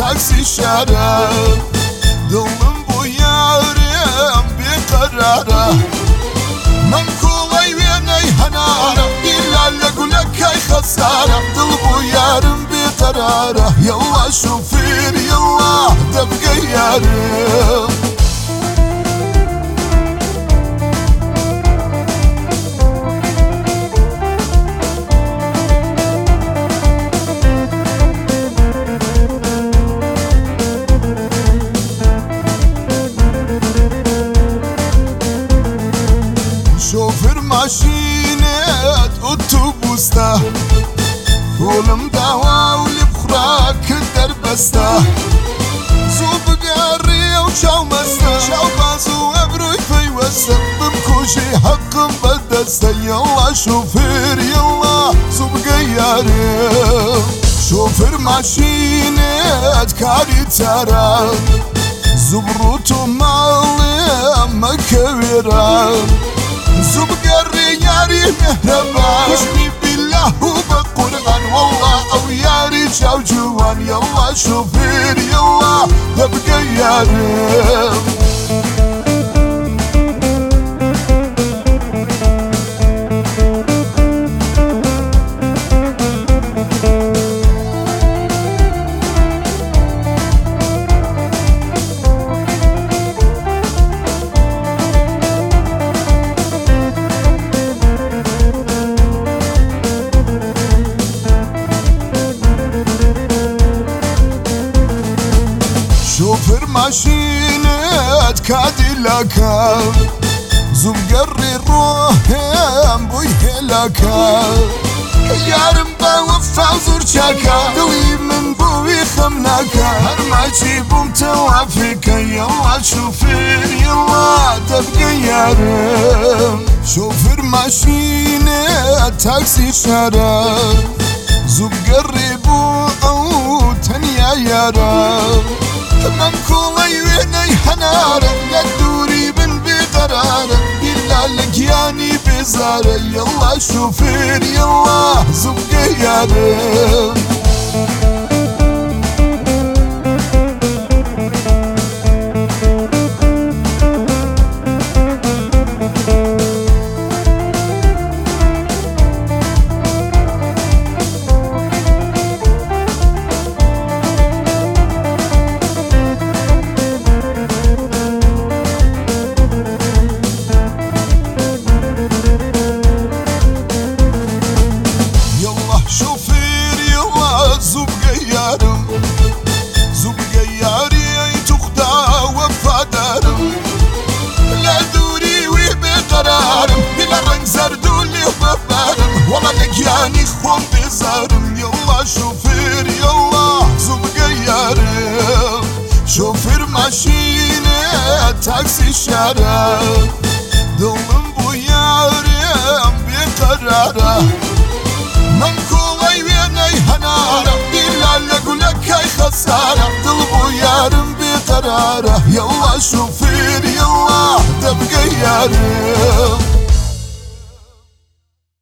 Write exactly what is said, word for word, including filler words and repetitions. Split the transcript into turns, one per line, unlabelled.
تاكسي شارع دڵم بۆ یارم بێقەرارە من کۆڵەی وێنەی هەنارە بیلا لە گولەکەی خەسارە دڵ بۆ یارم بێقەرارە یەڵا شوفێر یەڵا دەبگە یارم شوفر ماشينات اتوبوستا كلم داوا واللي بخرا كدر بستا زوب قاري وشاو مستا شاو بازو ابروي في وسط بمكوشي حق بدستا يلا شوفر يلا زوب قياري شوفر ماشينات كاري تارا زبروتو مالي مكويرا زبقري ياري مهربان وشني بالله وبالقرآن والله او ياري جاو جوان يلا شوفير يلا تبقى يارم شوفر ماشينات كاديلاكا زبقري روحهم بوي هلاكا يارم باوفا زور شاكا دوي من بوي خمناكا هرماجي بوم توافيكا يلا شوفر يلا تبقى يارم شوفر ماشينات تاكسي شارع زبقري بو او تنيا يارم من كولي ويني حنارة يدوري من بقرارة إلا لقياني بزارة يلا شوفير يلا زبقى يارم يعني خوان بزارم يلا شوفير يلا زبقى يارم شوفير ماشينة تاكسي شارع دڵم بۆ یارم بێقەرارە من کۆڵەی وێنەی هەنارە بیلا لە گولەکەی خەسارە دڵ بۆ یارم بێقەرارە یەڵا شوفێر یەڵا دەبگە یارم